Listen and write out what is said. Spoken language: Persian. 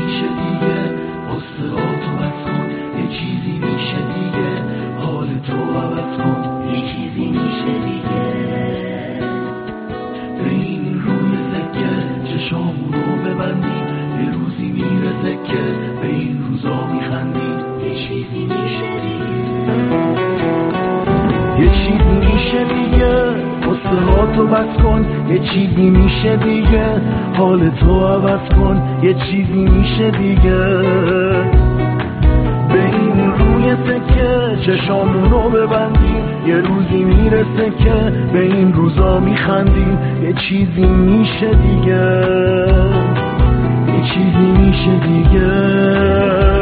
میشه دیگه، قصه‌هاتو بس کن، یه چیزی میشه دیگه، حال تو عوض کن، یه چیزی میشه دیگه. به این روی سکه چشامونو ببندیم، یه روزی میرسه که به این روزا میخندیم، یه چیزی میشه دیگه، یه چیزی میشه دیگه، قصه‌هاتو بس کن، یه چیزی میشه دیگه، حال تو عوض کن، یه چیزی میشه دیگه. به این روی سکه چشامونو ببندیم، یه روزی میرسه که به این روزا میخندیم، یه چیزی میشه دیگه، یه چیزی میشه دیگه.